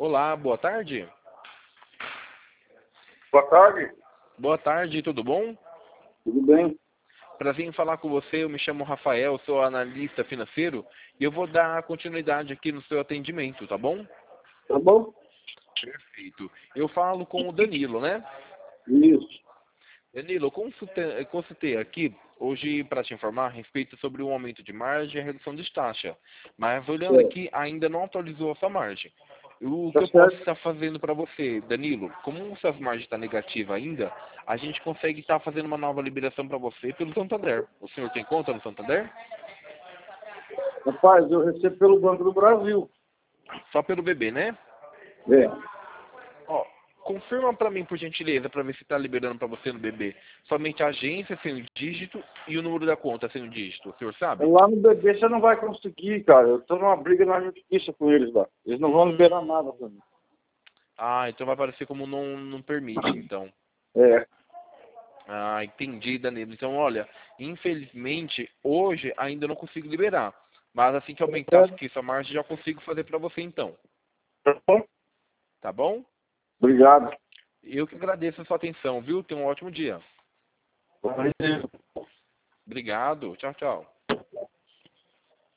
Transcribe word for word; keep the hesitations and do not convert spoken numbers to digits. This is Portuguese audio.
Olá, boa tarde. Boa tarde. Boa tarde, tudo bom? Tudo bem? Prazer em falar com você, eu me chamo Rafael, sou analista financeiro e eu vou dar continuidade aqui no seu atendimento, tá bom? Tá bom? Perfeito. Eu falo com o Danilo, né? Isso. Danilo, eu consultei, consultei aqui hoje para te informar a respeito sobre o aumento de margem e a redução de taxa, mas olhando É. aqui ainda não atualizou a sua margem. O Tá que eu posso certo. estar fazendo para você, Danilo, como suas margens está negativa ainda, a gente consegue estar fazendo uma nova liberação para você pelo Santander. O senhor tem conta no Santander? Rapaz, eu recebo pelo Banco do Brasil. Só pelo B B, né? É. Ó, confirma para mim, por gentileza, para ver se está liberando para você no B B. Somente a agência sem o dígito e o número da conta sem o dígito. O senhor sabe? Lá no B B você não vai conseguir, cara. Eu tô numa briga na justiça com eles lá. Eles não vão liberar nada pra mim. Ah, então vai aparecer como não, não permite, então. É. Ah, entendi, Danilo. Então, olha, infelizmente, hoje ainda não consigo liberar. Mas assim que aumentar Tá aqui sua margem, já consigo fazer para você, então. bom? Tá bom? Obrigado. Eu que agradeço a sua atenção, viu? Tenha um ótimo dia. Valeu. Obrigado. Tchau, tchau.